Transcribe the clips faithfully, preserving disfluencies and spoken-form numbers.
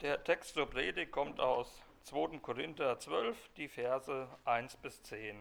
Der Text zur Predigt kommt aus zweiter Korinther zwölf, die Verse eins bis zehn.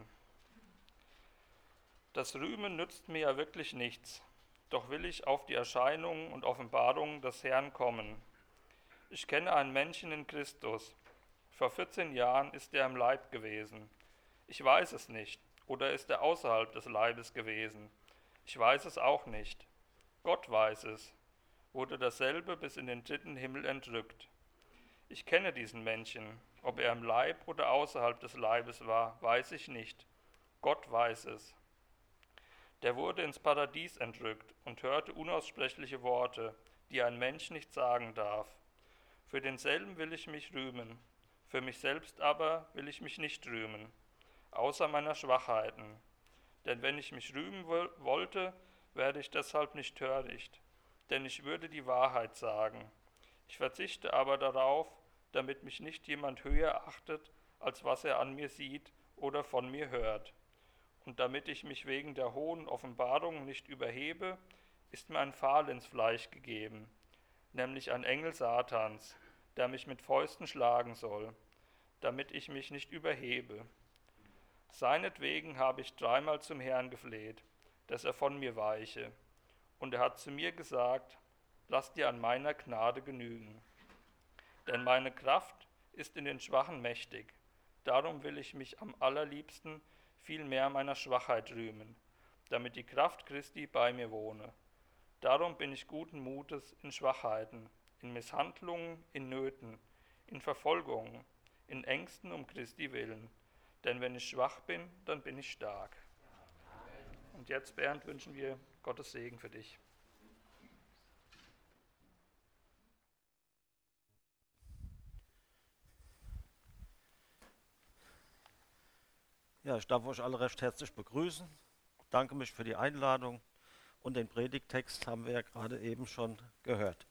Das Rühmen nützt mir ja wirklich nichts, doch will ich auf die Erscheinungen und Offenbarungen des Herrn kommen. Ich kenne einen Menschen in Christus. Vor vierzehn Jahren ist er im Leib gewesen. Ich weiß es nicht. Oder ist er außerhalb des Leibes gewesen? Ich weiß es auch nicht. Gott weiß es. Wurde dasselbe bis in den dritten Himmel entrückt. Ich kenne diesen Menschen. Ob er im Leib oder außerhalb des Leibes war, weiß ich nicht. Gott weiß es. Der wurde ins Paradies entrückt und hörte unaussprechliche Worte, die ein Mensch nicht sagen darf. Für denselben will ich mich rühmen, für mich selbst aber will ich mich nicht rühmen, außer meiner Schwachheiten. Denn wenn ich mich rühmen wollte, werde ich deshalb nicht töricht, denn ich würde die Wahrheit sagen. Ich verzichte aber darauf, damit mich nicht jemand höher achtet, als was er an mir sieht oder von mir hört. Und damit ich mich wegen der hohen Offenbarung nicht überhebe, ist mir ein Pfahl ins Fleisch gegeben, nämlich ein Engel Satans, der mich mit Fäusten schlagen soll, damit ich mich nicht überhebe. Seinetwegen habe ich dreimal zum Herrn gefleht, dass er von mir weiche. Und er hat zu mir gesagt, lass dir an meiner Gnade genügen. Denn meine Kraft ist in den Schwachen mächtig. Darum will ich mich am allerliebsten vielmehr meiner Schwachheit rühmen, damit die Kraft Christi bei mir wohne. Darum bin ich guten Mutes in Schwachheiten, in Misshandlungen, in Nöten, in Verfolgungen, in Ängsten um Christi willen. Denn wenn ich schwach bin, dann bin ich stark. Und jetzt, Bernd, wünschen wir Gottes Segen für dich. Ja, ich darf euch alle recht herzlich begrüßen. Danke mich für die Einladung und den Predigttext haben wir ja gerade eben schon gehört.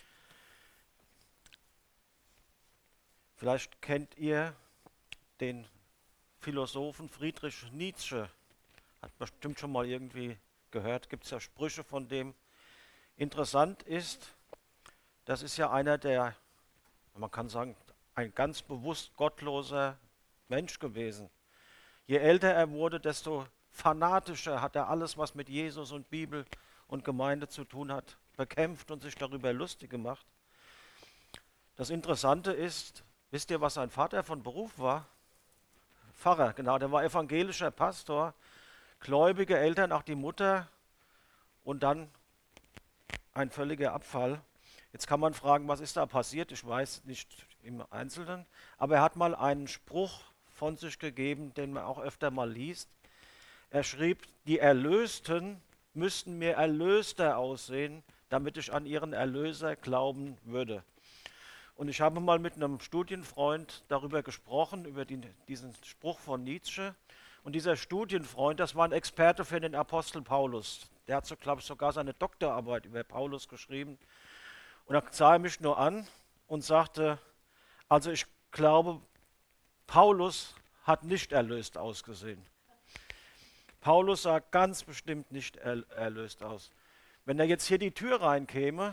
Vielleicht kennt ihr den Philosophen Friedrich Nietzsche. Hat bestimmt schon mal irgendwie gehört, gibt es ja Sprüche von dem. Interessant ist, das ist ja einer der, man kann sagen, ein ganz bewusst gottloser Mensch gewesen. Je älter er wurde, desto fanatischer hat er alles, was mit Jesus und Bibel und Gemeinde zu tun hat, bekämpft und sich darüber lustig gemacht. Das Interessante ist, wisst ihr, was sein Vater von Beruf war? Pfarrer, genau, der war evangelischer Pastor, gläubige Eltern, auch die Mutter und dann ein völliger Abfall. Jetzt kann man fragen, was ist da passiert? Ich weiß nicht im Einzelnen, aber er hat mal einen Spruch von sich gegeben, den man auch öfter mal liest. Er schrieb, die Erlösten müssten mir erlöster aussehen, damit ich an ihren Erlöser glauben würde. Und ich habe mal mit einem Studienfreund darüber gesprochen, über die, diesen Spruch von Nietzsche. Und dieser Studienfreund, das war ein Experte für den Apostel Paulus. Der hat, so, glaube ich, sogar seine Doktorarbeit über Paulus geschrieben. Und da sah er mich nur an und sagte, also ich glaube, Paulus hat nicht erlöst ausgesehen. Paulus sah ganz bestimmt nicht erlöst aus. Wenn er jetzt hier die Tür reinkäme,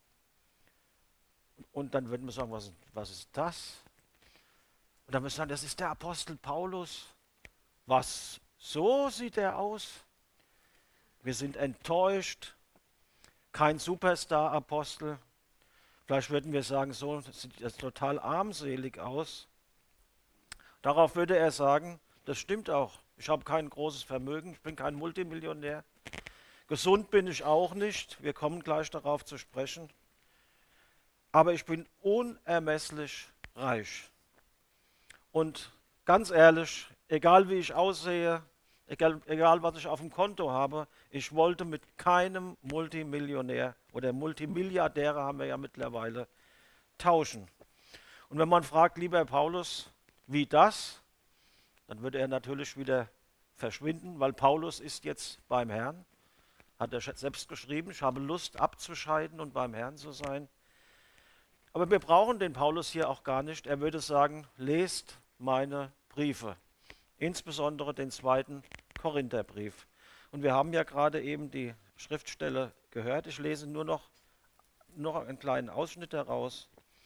und dann würden wir sagen, was, was ist das? Und dann würden wir sagen, das ist der Apostel Paulus. Was, so sieht er aus? Wir sind enttäuscht. Kein Superstar-Apostel. Vielleicht würden wir sagen, so sieht das total armselig aus. Darauf würde er sagen, das stimmt auch. Ich habe kein großes Vermögen, ich bin kein Multimillionär. Gesund bin ich auch nicht, wir kommen gleich darauf zu sprechen. Aber ich bin unermesslich reich. Und ganz ehrlich, egal wie ich aussehe, egal, egal was ich auf dem Konto habe, ich wollte mit keinem Multimillionär oder Multimilliardäre haben wir ja mittlerweile tauschen. Und wenn man fragt, lieber Paulus, wie das? Dann würde er natürlich wieder verschwinden, weil Paulus ist jetzt beim Herrn. Hat er selbst geschrieben, ich habe Lust abzuscheiden und beim Herrn zu sein. Aber wir brauchen den Paulus hier auch gar nicht. Er würde sagen, lest meine Briefe, insbesondere den zweiten Korintherbrief. Und wir haben ja gerade eben die Schriftstelle gehört. Ich lese nur noch, noch einen kleinen Ausschnitt daraus.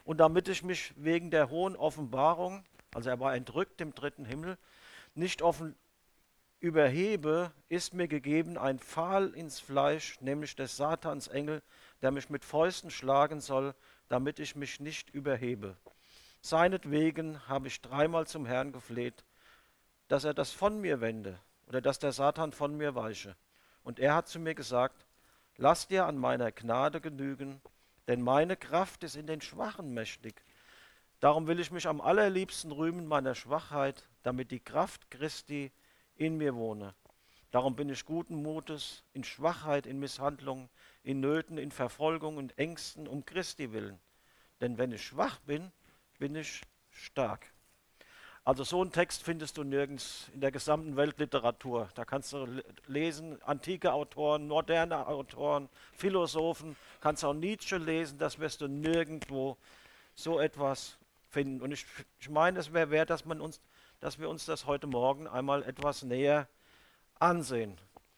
und damit ich mich wegen der hohen Offenbarung, also er war entrückt im dritten Himmel, nicht offen überhebe, ist mir gegeben ein Pfahl ins Fleisch, nämlich des Satans Engel, der mich mit Fäusten schlagen soll, damit ich mich nicht überhebe. Seinetwegen habe ich dreimal zum Herrn gefleht, dass er das von mir wende oder dass der Satan von mir weiche. Und er hat zu mir gesagt, lass dir an meiner Gnade genügen, denn meine Kraft ist in den Schwachen mächtig. Darum will ich mich am allerliebsten rühmen meiner Schwachheit, damit die Kraft Christi in mir wohne. Darum bin ich guten Mutes, in Schwachheit, in Misshandlungen, in Nöten, in Verfolgung und Ängsten um Christi willen. Denn wenn ich schwach bin, bin ich stark. Also so einen Text findest du nirgends in der gesamten Weltliteratur. Da kannst du lesen, antike Autoren, moderne Autoren, Philosophen, kannst auch Nietzsche lesen, das wirst du nirgendwo so etwas finden. Und ich, ich meine, es wäre wert, dass, man uns, dass wir uns das heute Morgen einmal etwas näher ansehen.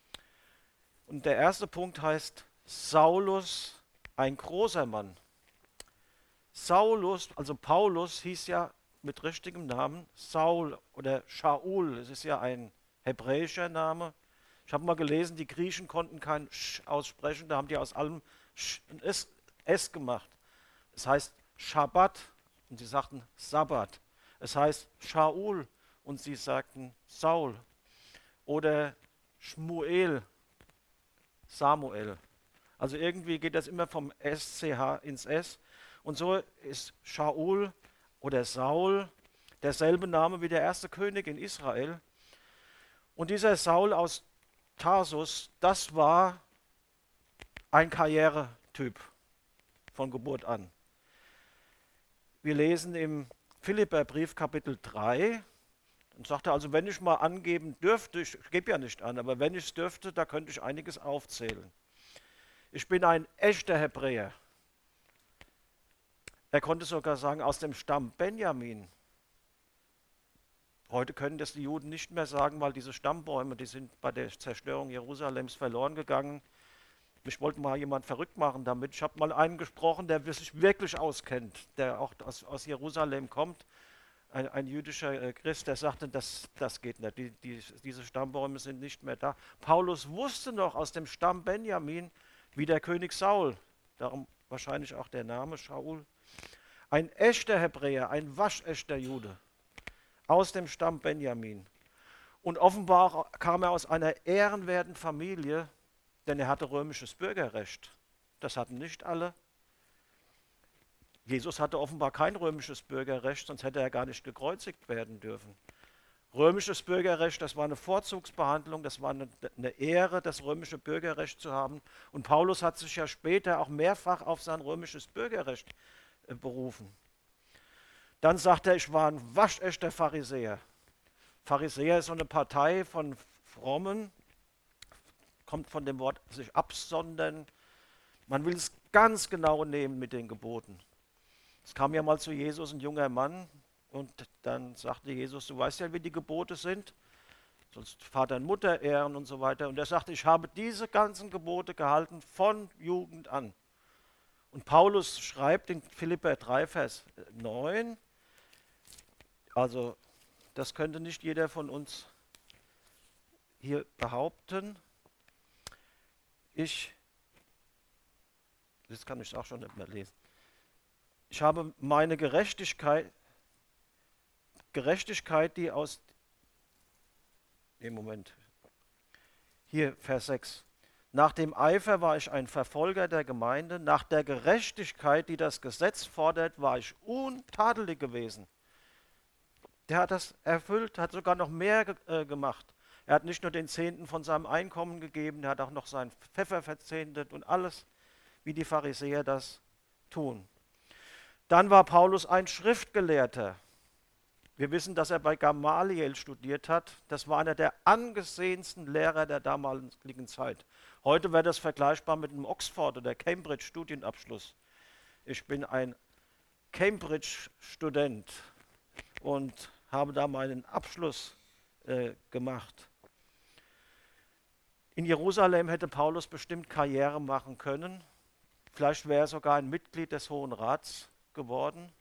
Und der erste Punkt heißt Saulus, ein großer Mann. Saulus, also Paulus, hieß ja mit richtigem Namen Saul oder Shaul. Es ist ja ein hebräischer Name. Ich habe mal gelesen, die Griechen konnten kein Sch aussprechen, da haben die aus allem Sch ein S, S gemacht. Es heißt Schabbat und sie sagten Sabbat. Es heißt Shaul und sie sagten Saul. Oder Shmuel, Samuel. Also irgendwie geht das immer vom S C H ins S. Und so ist Shaul oder Saul derselbe Name wie der erste König in Israel. Und dieser Saul aus Tarsus, das war ein Karrieretyp von Geburt an. Wir lesen im Philipperbrief Kapitel drei, und sagte also, wenn ich mal angeben dürfte, ich gebe ja nicht an, aber wenn ich es dürfte, da könnte ich einiges aufzählen. Ich bin ein echter Hebräer. Er konnte sogar sagen, aus dem Stamm Benjamin. Heute können das die Juden nicht mehr sagen, weil diese Stammbäume, die sind bei der Zerstörung Jerusalems verloren gegangen. Ich wollte mal jemand verrückt machen damit. Ich habe mal einen gesprochen, der sich wirklich auskennt, der auch aus, aus Jerusalem kommt. Ein, ein jüdischer äh, Christ, der sagte, das, das geht nicht, die, die, diese Stammbäume sind nicht mehr da. Paulus wusste noch aus dem Stamm Benjamin, wie der König Saul, darum wahrscheinlich auch der Name Shaul, ein echter Hebräer, ein waschechter Jude, aus dem Stamm Benjamin. Und offenbar kam er aus einer ehrenwerten Familie, denn er hatte römisches Bürgerrecht. Das hatten nicht alle. Jesus hatte offenbar kein römisches Bürgerrecht, sonst hätte er gar nicht gekreuzigt werden dürfen. Römisches Bürgerrecht, das war eine Vorzugsbehandlung, das war eine, eine Ehre, das römische Bürgerrecht zu haben. Und Paulus hat sich ja später auch mehrfach auf sein römisches Bürgerrecht äh, berufen. Dann sagt er, ich war ein waschechter Pharisäer. Pharisäer ist so eine Partei von Frommen, kommt von dem Wort sich absondern. Man will es ganz genau nehmen mit den Geboten. Es kam ja mal zu Jesus ein junger Mann und dann sagte Jesus, du weißt ja, wie die Gebote sind, sollst Vater und Mutter ehren und so weiter. Und er sagte, ich habe diese ganzen Gebote gehalten von Jugend an. Und Paulus schreibt in Philipper drei, Vers neun, also das könnte nicht jeder von uns hier behaupten. Ich, das kann ich auch schon nicht mehr lesen. Ich habe meine Gerechtigkeit, Gerechtigkeit, die aus, im Moment, hier Vers sechs. Nach dem Eifer war ich ein Verfolger der Gemeinde, nach der Gerechtigkeit, die das Gesetz fordert, war ich untadelig gewesen. Der hat das erfüllt, hat sogar noch mehr ge äh, gemacht. Er hat nicht nur den Zehnten von seinem Einkommen gegeben, er hat auch noch seinen Pfeffer verzehntet und alles, wie die Pharisäer das tun. Dann war Paulus ein Schriftgelehrter. Wir wissen, dass er bei Gamaliel studiert hat. Das war einer der angesehensten Lehrer der damaligen Zeit. Heute wäre das vergleichbar mit einem Oxford- oder Cambridge-Studienabschluss. Ich bin ein Cambridge-Student und habe da meinen Abschluss äh, gemacht. In Jerusalem hätte Paulus bestimmt Karriere machen können. Vielleicht wäre er sogar ein Mitglied des Hohen Rats. geworden.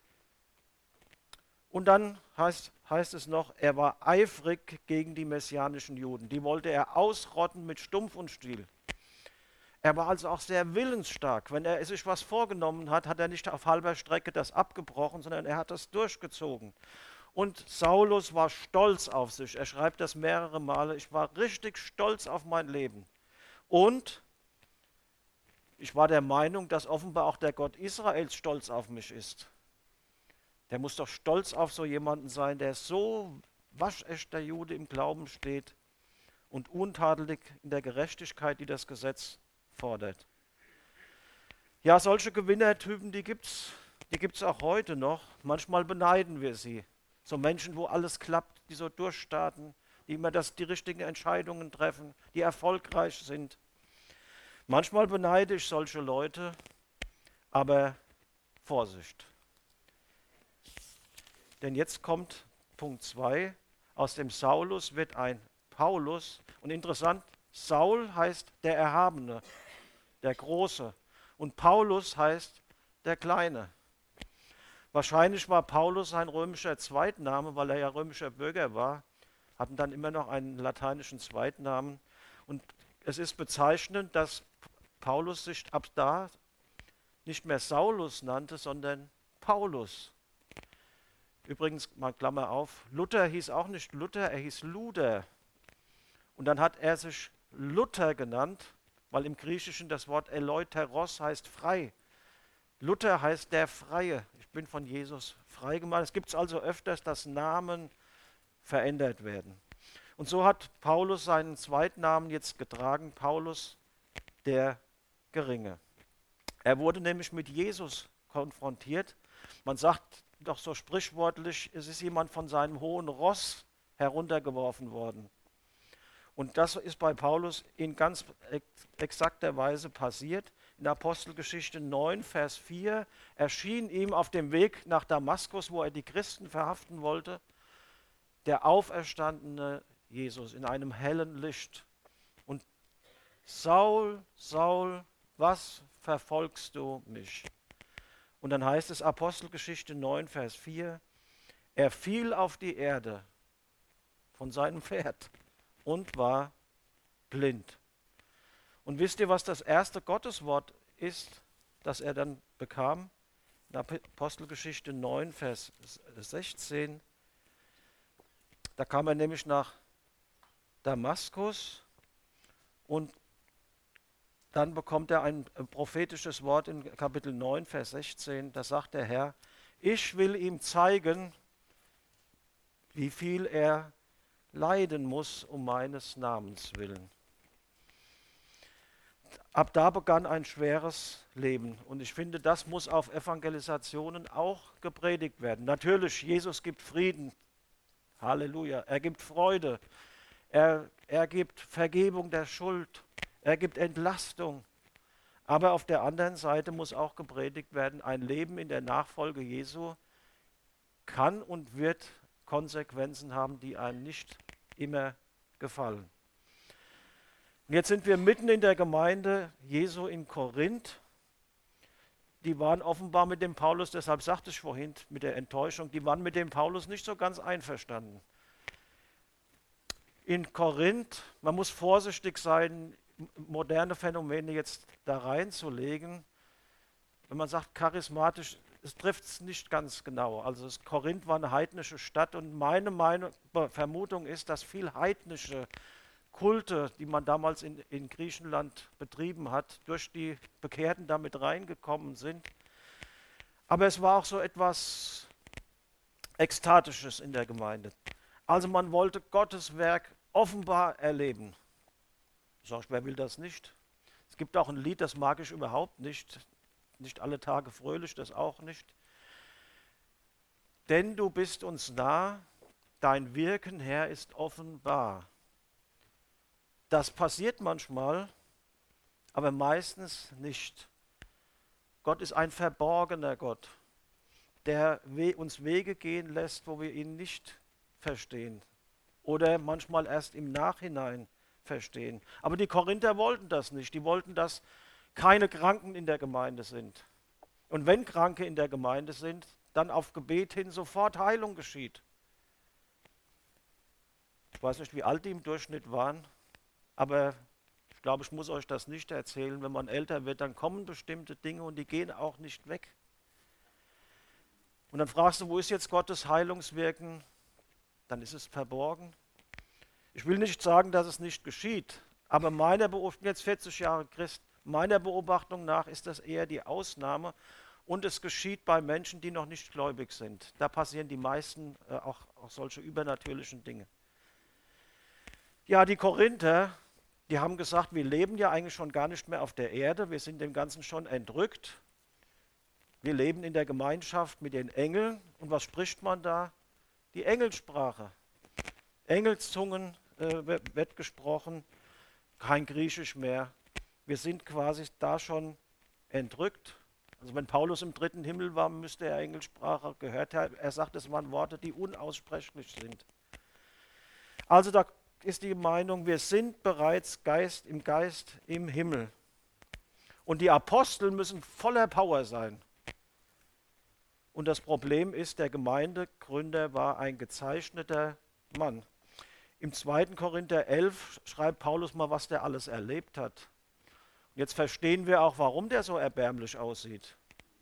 Und dann heißt, heißt es noch, er war eifrig gegen die messianischen Juden. Die wollte er ausrotten mit Stumpf und Stiel. Er war also auch sehr willensstark. Wenn er sich was vorgenommen hat, hat er nicht auf halber Strecke das abgebrochen, sondern er hat das durchgezogen. Und Saulus war stolz auf sich. Er schreibt das mehrere Male. Ich war richtig stolz auf mein Leben. Und ich war der Meinung, dass offenbar auch der Gott Israels stolz auf mich ist. Der muss doch stolz auf so jemanden sein, der so waschechter Jude im Glauben steht und untadelig in der Gerechtigkeit, die das Gesetz fordert. Ja, solche Gewinnertypen, die gibt's, die gibt's auch heute noch. Manchmal beneiden wir sie. So Menschen, wo alles klappt, die so durchstarten, die immer das, die richtigen Entscheidungen treffen, die erfolgreich sind. Manchmal beneide ich solche Leute, aber Vorsicht. Denn jetzt kommt Punkt zwei. Aus dem Saulus wird ein Paulus. Und interessant, Saul heißt der Erhabene, der Große. Und Paulus heißt der Kleine. Wahrscheinlich war Paulus ein römischer Zweitname, weil er ja römischer Bürger war, hatten dann immer noch einen lateinischen Zweitnamen. Und es ist bezeichnend, dass Paulus sich ab da nicht mehr Saulus nannte, sondern Paulus. Übrigens, mal Klammer auf, Luther hieß auch nicht Luther, er hieß Luder. Und dann hat er sich Luther genannt, weil im Griechischen das Wort Eleuteros heißt frei. Luther heißt der Freie. Ich bin von Jesus frei gemacht. Es gibt also öfters, dass Namen verändert werden. Und so hat Paulus seinen Zweitnamen jetzt getragen, Paulus der Geringe. Er wurde nämlich mit Jesus konfrontiert. Man sagt doch so sprichwörtlich, es ist jemand von seinem hohen Ross heruntergeworfen worden. Und das ist bei Paulus in ganz exakter Weise passiert. In Apostelgeschichte neun, Vers vier erschien ihm auf dem Weg nach Damaskus, wo er die Christen verhaften wollte, der auferstandene Jesus in einem hellen Licht. Und Saul, Saul, was verfolgst du mich? Und dann heißt es Apostelgeschichte neun, Vers vier, er fiel auf die Erde von seinem Pferd und war blind. Und wisst ihr, was das erste Gotteswort ist, das er dann bekam? In Apostelgeschichte neun, Vers sechzehn. Da kam er nämlich nach Damaskus und dann bekommt er ein prophetisches Wort in Kapitel neun, Vers sechzehn. Da sagt der Herr, ich will ihm zeigen, wie viel er leiden muss um meines Namens willen. Ab da begann ein schweres Leben. Und ich finde, das muss auf Evangelisationen auch gepredigt werden. Natürlich, Jesus gibt Frieden. Halleluja. Er gibt Freude. Er, er gibt Vergebung der Schuld. Er gibt Entlastung. Aber auf der anderen Seite muss auch gepredigt werden, ein Leben in der Nachfolge Jesu kann und wird Konsequenzen haben, die einem nicht immer gefallen. Und jetzt sind wir mitten in der Gemeinde Jesu in Korinth. Die waren offenbar mit dem Paulus, deshalb sagte ich vorhin mit der Enttäuschung, die waren mit dem Paulus nicht so ganz einverstanden. In Korinth, man muss vorsichtig sein, moderne Phänomene jetzt da reinzulegen. Wenn man sagt charismatisch, es trifft es nicht ganz genau. Also es, Korinth war eine heidnische Stadt und meine Meinung, Vermutung ist, dass viel heidnische Kulte, die man damals in, in Griechenland betrieben hat, durch die Bekehrten damit reingekommen sind. Aber es war auch so etwas Ekstatisches in der Gemeinde. Also man wollte Gottes Werk offenbar erleben. Sag ich, wer will das nicht? Es gibt auch ein Lied, das mag ich überhaupt nicht. Nicht alle Tage fröhlich, das auch nicht. Denn du bist uns nah, dein Wirken, Herr, ist offenbar. Das passiert manchmal, aber meistens nicht. Gott ist ein verborgener Gott, der uns Wege gehen lässt, wo wir ihn nicht verstehen. Oder manchmal erst im Nachhinein verstehen. Aber die Korinther wollten das nicht. Die wollten, dass keine Kranken in der Gemeinde sind. Und wenn Kranke in der Gemeinde sind, dann auf Gebet hin sofort Heilung geschieht. Ich weiß nicht, wie alt die im Durchschnitt waren, aber ich glaube, ich muss euch das nicht erzählen. Wenn man älter wird, dann kommen bestimmte Dinge und die gehen auch nicht weg. Und dann fragst du, wo ist jetzt Gottes Heilungswirken? Dann ist es verborgen. Ich will nicht sagen, dass es nicht geschieht, aber meiner Beobachtung, ich bin jetzt vierzig Jahre Christ, meiner Beobachtung nach ist das eher die Ausnahme und es geschieht bei Menschen, die noch nicht gläubig sind. Da passieren die meisten äh, auch, auch solche übernatürlichen Dinge. Ja, die Korinther, die haben gesagt, wir leben ja eigentlich schon gar nicht mehr auf der Erde, wir sind dem Ganzen schon entrückt. Wir leben in der Gemeinschaft mit den Engeln. Und was spricht man da? Die Engelsprache. Engelszungen äh, wird, wird gesprochen, kein Griechisch mehr. Wir sind quasi da schon entrückt. Also wenn Paulus im dritten Himmel war, müsste er Engelsprache gehört haben. Er sagt, es waren Worte, die unaussprechlich sind. Also da ist die Meinung, wir sind bereits Geist im Geist im Himmel. Und die Apostel müssen voller Power sein. Und das Problem ist, der Gemeindegründer war ein gezeichneter Mann. Im zweiten Korinther elf schreibt Paulus mal, was der alles erlebt hat. Und jetzt verstehen wir auch, warum der so erbärmlich aussieht.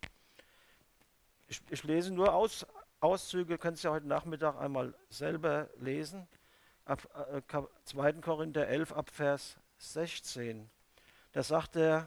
Ich, ich lese nur Aus, Auszüge, könnt ihr heute Nachmittag einmal selber lesen. Ab, äh, zweiten Korinther elf ab Vers sechzehn. Da sagt er,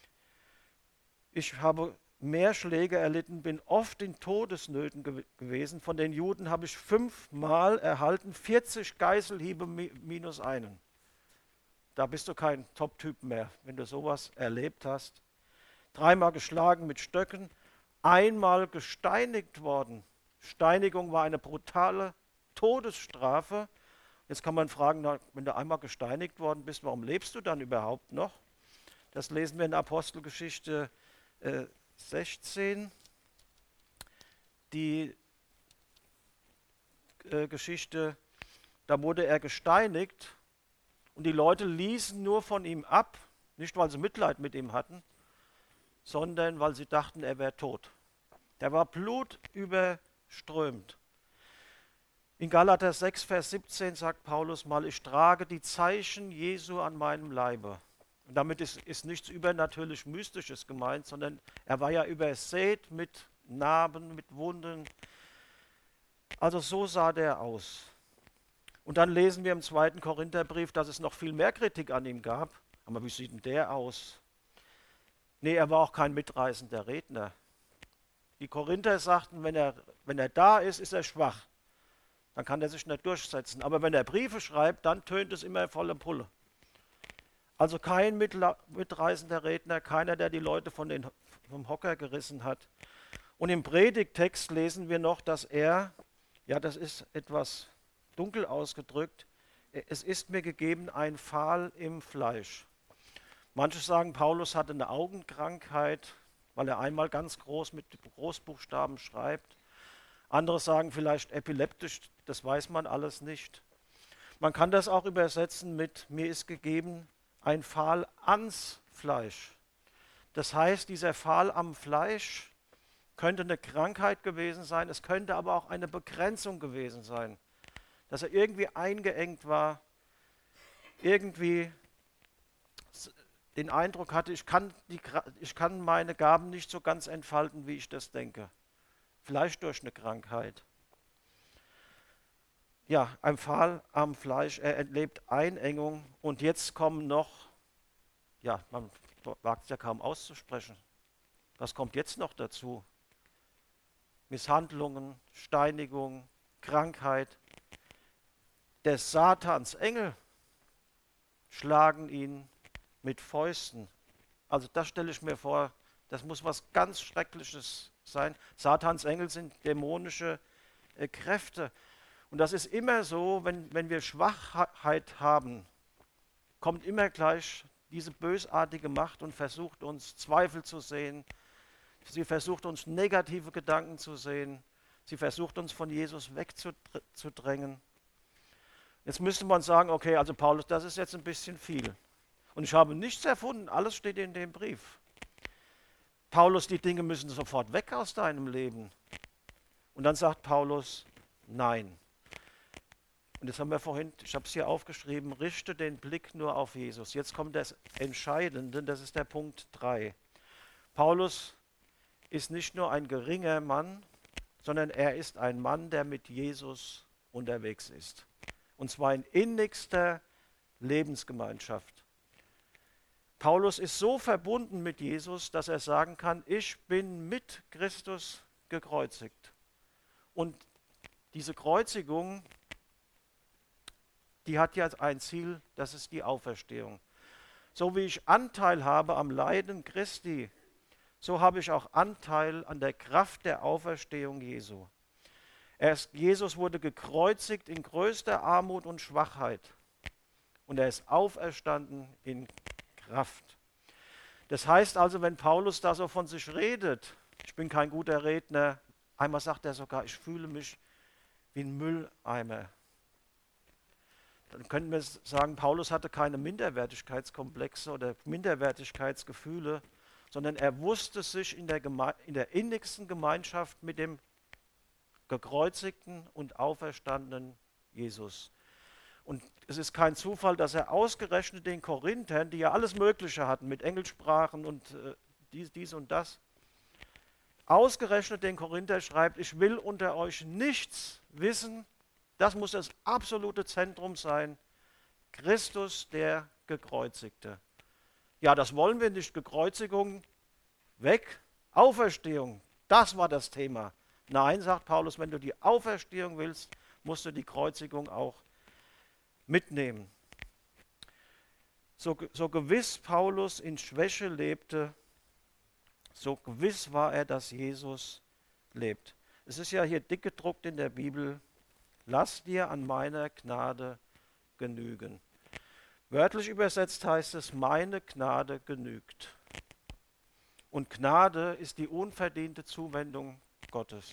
ich habe mehr Schläge erlitten, bin oft in Todesnöten ge gewesen. Von den Juden habe ich fünfmal erhalten, vierzig Geißelhiebe mi minus einen. Da bist du kein Top-Typ mehr, wenn du sowas erlebt hast. Dreimal geschlagen mit Stöcken, einmal gesteinigt worden. Steinigung war eine brutale Todesstrafe. Jetzt kann man fragen, na, wenn du einmal gesteinigt worden bist, warum lebst du dann überhaupt noch? Das lesen wir in Apostelgeschichte äh, sechzehn. Die äh, Geschichte, da wurde er gesteinigt und die Leute ließen nur von ihm ab, nicht weil sie Mitleid mit ihm hatten, sondern weil sie dachten, er wäre tot. Der war blutüberströmt. In Galater sechs, Vers siebzehn sagt Paulus mal, ich trage die Zeichen Jesu an meinem Leibe. Und damit ist, ist nichts übernatürlich Mystisches gemeint, sondern er war ja übersät mit Narben, mit Wunden. Also so sah der aus. Und dann lesen wir im zweiten Korintherbrief, dass es noch viel mehr Kritik an ihm gab. Aber wie sieht denn der aus? Nee, er war auch kein mitreißender Redner. Die Korinther sagten, wenn er, wenn er da ist, ist er schwach. Dann kann er sich nicht durchsetzen. Aber wenn er Briefe schreibt, dann tönt es immer volle Pulle. Also kein mitreißender Redner, keiner, der die Leute von den, vom Hocker gerissen hat. Und im Predigttext lesen wir noch, dass er, ja, das ist etwas dunkel ausgedrückt, es ist mir gegeben ein Pfahl im Fleisch. Manche sagen, Paulus hatte eine Augenkrankheit, weil er einmal ganz groß mit Großbuchstaben schreibt. Andere sagen vielleicht epileptisch, das weiß man alles nicht. Man kann das auch übersetzen mit, mir ist gegeben ein Pfahl ans Fleisch. Das heißt, dieser Pfahl am Fleisch könnte eine Krankheit gewesen sein, es könnte aber auch eine Begrenzung gewesen sein. Dass er irgendwie eingeengt war, irgendwie den Eindruck hatte, ich kann, die, ich kann meine Gaben nicht so ganz entfalten, wie ich das denke. Vielleicht durch eine Krankheit. Ja, ein Pfahl am Fleisch, er erlebt Einengung und jetzt kommen noch, ja, man wagt es ja kaum auszusprechen, was kommt jetzt noch dazu? Misshandlungen, Steinigung, Krankheit. Der Satansengel schlagen ihn mit Fäusten. Also das stelle ich mir vor, das muss was ganz Schreckliches sein. Satansengel sind dämonische äh, Kräfte. Und das ist immer so, wenn, wenn wir Schwachheit haben, kommt immer gleich diese bösartige Macht und versucht uns Zweifel zu sehen. Sie versucht uns negative Gedanken zu sehen. Sie versucht uns von Jesus wegzudrängen. Jetzt müsste man sagen, okay, also Paulus, das ist jetzt ein bisschen viel. Und ich habe nichts erfunden, alles steht in dem Brief. Paulus, die Dinge müssen sofort weg aus deinem Leben. Und dann sagt Paulus, nein. Und das haben wir vorhin, ich habe es hier aufgeschrieben, richte den Blick nur auf Jesus. Jetzt kommt das Entscheidende, das ist der Punkt drei. Paulus ist nicht nur ein geringer Mann, sondern er ist ein Mann, der mit Jesus unterwegs ist. Und zwar in innigster Lebensgemeinschaft. Paulus ist so verbunden mit Jesus, dass er sagen kann, ich bin mit Christus gekreuzigt. Und diese Kreuzigung, die hat ja ein Ziel, das ist die Auferstehung. So wie ich Anteil habe am Leiden Christi, so habe ich auch Anteil an der Kraft der Auferstehung Jesu. Er ist, Jesus wurde gekreuzigt in größter Armut und Schwachheit und er ist auferstanden in Kraft. Das heißt also, wenn Paulus da so von sich redet, ich bin kein guter Redner, einmal sagt er sogar, ich fühle mich wie ein Mülleimer. Dann könnten wir sagen, Paulus hatte keine Minderwertigkeitskomplexe oder Minderwertigkeitsgefühle, sondern er wusste sich in der, Geme- in der innigsten Gemeinschaft mit dem gekreuzigten und auferstandenen Jesus. Und es ist kein Zufall, dass er ausgerechnet den Korinthern, die ja alles Mögliche hatten, mit Engelsprachen und äh, dies, dies und das, ausgerechnet den Korinther schreibt, ich will unter euch nichts wissen, das muss das absolute Zentrum sein, Christus der Gekreuzigte. Ja, das wollen wir nicht, Gekreuzigung, weg, Auferstehung, das war das Thema. Nein, sagt Paulus, wenn du die Auferstehung willst, musst du die Kreuzigung auch mitnehmen. So, so gewiss Paulus in Schwäche lebte, so gewiss war er, dass Jesus lebt. Es ist ja hier dick gedruckt in der Bibel, lass dir an meiner Gnade genügen. Wörtlich übersetzt heißt es, meine Gnade genügt. Und Gnade ist die unverdiente Zuwendung Gottes.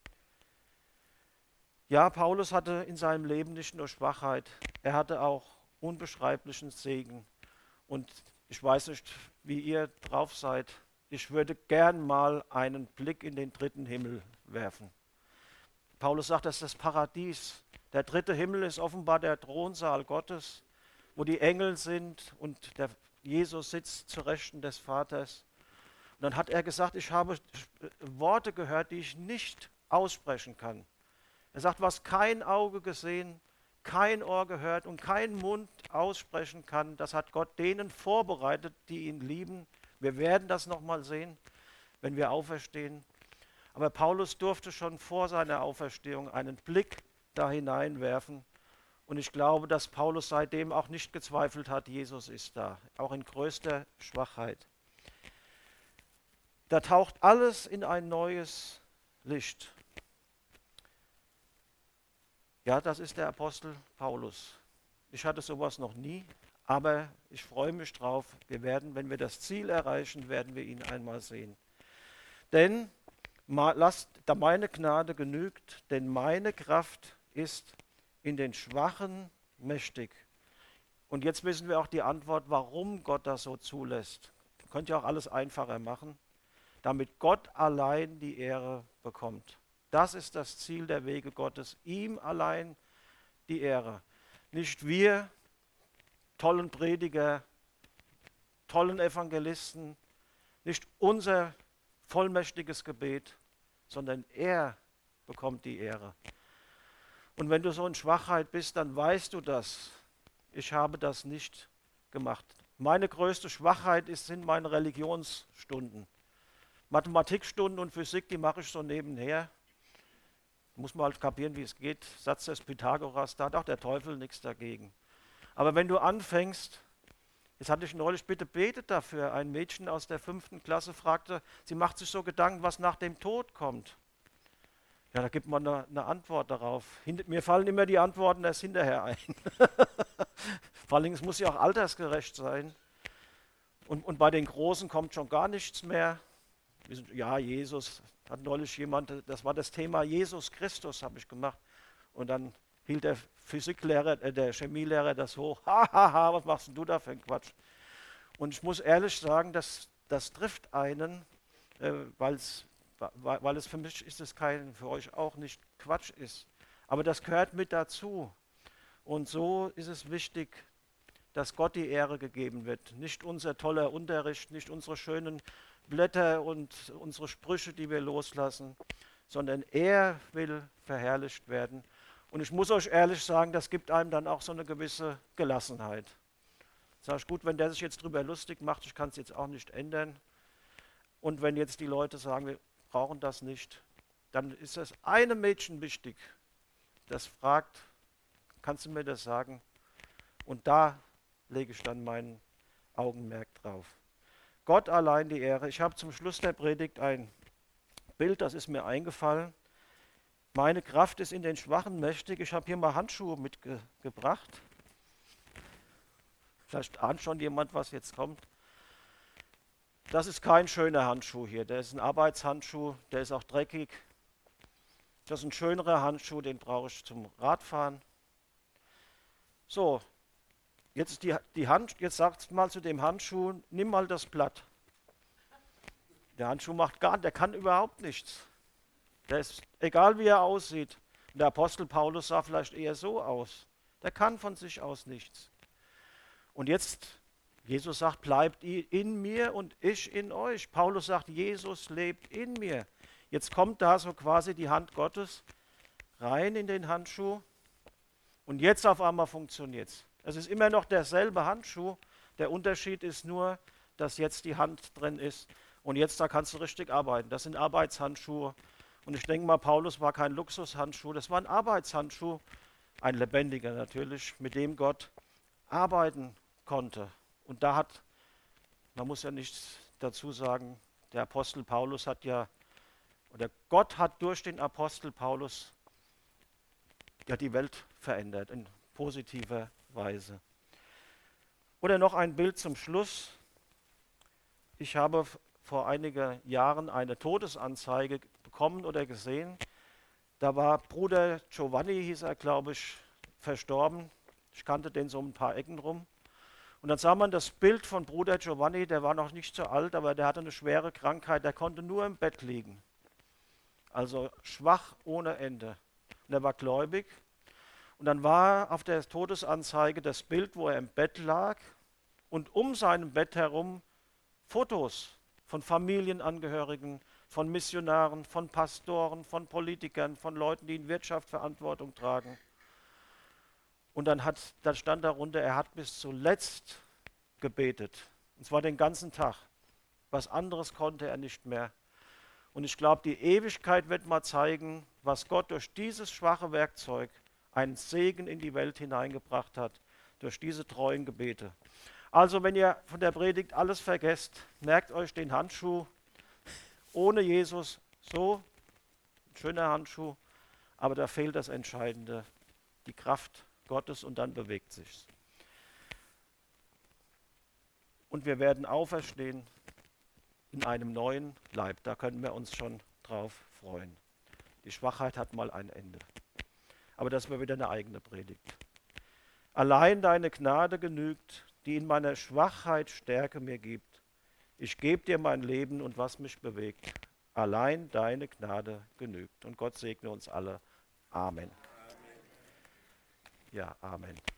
Ja, Paulus hatte in seinem Leben nicht nur Schwachheit, er hatte auch unbeschreiblichen Segen. Und ich weiß nicht, wie ihr drauf seid, ich würde gern mal einen Blick in den dritten Himmel werfen. Paulus sagt, das ist das Paradies. Der dritte Himmel ist offenbar der Thronsaal Gottes, wo die Engel sind und der Jesus sitzt zur Rechten des Vaters. Und dann hat er gesagt, ich habe Worte gehört, die ich nicht aussprechen kann. Er sagt, was kein Auge gesehen, kein Ohr gehört und kein Mund aussprechen kann, das hat Gott denen vorbereitet, die ihn lieben. Wir werden das nochmal sehen, wenn wir auferstehen. Aber Paulus durfte schon vor seiner Auferstehung einen Blick da hineinwerfen. Und ich glaube, dass Paulus seitdem auch nicht gezweifelt hat, Jesus ist da, auch in größter Schwachheit. Da taucht alles in ein neues Licht. Ja, das ist der Apostel Paulus. Ich hatte sowas noch nie, aber ich freue mich drauf. Wir werden, wenn wir das Ziel erreichen, werden wir ihn einmal sehen. Denn lasst, da meine Gnade genügt, denn meine Kraft ist in den Schwachen mächtig. Und jetzt wissen wir auch die Antwort, warum Gott das so zulässt. Ihr könnt ja auch alles einfacher machen, damit Gott allein die Ehre bekommt. Das ist das Ziel der Wege Gottes, ihm allein die Ehre. Nicht wir, tollen Prediger, tollen Evangelisten, nicht unser vollmächtiges Gebet, sondern er bekommt die Ehre. Und wenn du so in Schwachheit bist, dann weißt du das. Ich habe das nicht gemacht. Meine größte Schwachheit ist, sind meine Religionsstunden. Mathematikstunden und Physik, die mache ich so nebenher. Muss man halt kapieren, wie es geht. Satz des Pythagoras, da hat auch der Teufel nichts dagegen. Aber wenn du anfängst, jetzt hatte ich neulich, bitte betet dafür, ein Mädchen aus der fünften Klasse fragte, sie macht sich so Gedanken, was nach dem Tod kommt. Ja, da gibt man eine, eine Antwort darauf. Hint, mir fallen immer die Antworten erst hinterher ein. Vor allem, es muss ja auch altersgerecht sein. Und, und bei den Großen kommt schon gar nichts mehr. Ja, Jesus, hat neulich jemand, das war das Thema Jesus Christus, habe ich gemacht. Und dann hielt der Physiklehrer, äh, der Chemielehrer das hoch. Hahaha, ha, ha, was machst denn du da für einen Quatsch? Und ich muss ehrlich sagen, das, das trifft einen, äh, weil's, weil, weil es für mich ist es kein, für euch auch nicht Quatsch ist. Aber das gehört mit dazu. Und so ist es wichtig, dass Gott die Ehre gegeben wird. Nicht unser toller Unterricht, nicht unsere schönen Blätter und unsere Sprüche, die wir loslassen, sondern er will verherrlicht werden. Und ich muss euch ehrlich sagen, das gibt einem dann auch so eine gewisse Gelassenheit. Sag ich, gut, wenn der sich jetzt drüber lustig macht, ich kann es jetzt auch nicht ändern. Und wenn jetzt die Leute sagen, wir brauchen das nicht, dann ist das eine Mädchen wichtig, das fragt, kannst du mir das sagen? Und da lege ich dann mein Augenmerk drauf. Gott allein die Ehre. Ich habe zum Schluss der Predigt ein Bild, das ist mir eingefallen. Meine Kraft ist in den Schwachen mächtig. Ich habe hier mal Handschuhe mitgebracht. Vielleicht ahnt schon jemand, was jetzt kommt. Das ist kein schöner Handschuh hier. Der ist ein Arbeitshandschuh, der ist auch dreckig. Das ist ein schönerer Handschuh, den brauche ich zum Radfahren. So, jetzt, die, die Hand, jetzt sagt mal zu dem Handschuh, nimm mal das Blatt. Der Handschuh macht gar nichts, der kann überhaupt nichts. Der ist, egal wie er aussieht, und der Apostel Paulus sah vielleicht eher so aus, der kann von sich aus nichts. Und jetzt, Jesus sagt, bleibt in mir und ich in euch. Paulus sagt, Jesus lebt in mir. Jetzt kommt da so quasi die Hand Gottes rein in den Handschuh und jetzt auf einmal funktioniert es. Es ist immer noch derselbe Handschuh, der Unterschied ist nur, dass jetzt die Hand drin ist und jetzt da kannst du richtig arbeiten. Das sind Arbeitshandschuhe und ich denke mal, Paulus war kein Luxushandschuh, das war ein Arbeitshandschuh, ein lebendiger natürlich, mit dem Gott arbeiten konnte. Und da hat, man muss ja nichts dazu sagen, der Apostel Paulus hat ja, oder Gott hat durch den Apostel Paulus ja die Welt verändert in positiver Weise. Oder noch ein Bild zum Schluss. Ich habe vor einigen Jahren eine Todesanzeige bekommen oder gesehen. Da war Bruder Giovanni, hieß er, glaube ich, verstorben. Ich kannte den so ein paar Ecken rum. Und dann sah man das Bild von Bruder Giovanni, der war noch nicht so alt, aber der hatte eine schwere Krankheit, der konnte nur im Bett liegen. Also schwach ohne Ende. Und er war gläubig. Und dann war auf der Todesanzeige das Bild, wo er im Bett lag und um seinem Bett herum Fotos von Familienangehörigen, von Missionaren, von Pastoren, von Politikern, von Leuten, die in Wirtschaft Verantwortung tragen. Und dann, hat, dann stand darunter, er hat bis zuletzt gebetet. Und zwar den ganzen Tag. Was anderes konnte er nicht mehr. Und ich glaube, die Ewigkeit wird mal zeigen, was Gott durch dieses schwache Werkzeug einen Segen in die Welt hineingebracht hat, durch diese treuen Gebete. Also wenn ihr von der Predigt alles vergesst, merkt euch den Handschuh ohne Jesus, so ein schöner Handschuh, aber da fehlt das Entscheidende, die Kraft Gottes und dann bewegt sich's. Und wir werden auferstehen in einem neuen Leib, da können wir uns schon drauf freuen. Die Schwachheit hat mal ein Ende. Aber das war wieder eine eigene Predigt. Allein deine Gnade genügt, die in meiner Schwachheit Stärke mir gibt. Ich gebe dir mein Leben und was mich bewegt. Allein deine Gnade genügt. Und Gott segne uns alle. Amen. Ja, Amen.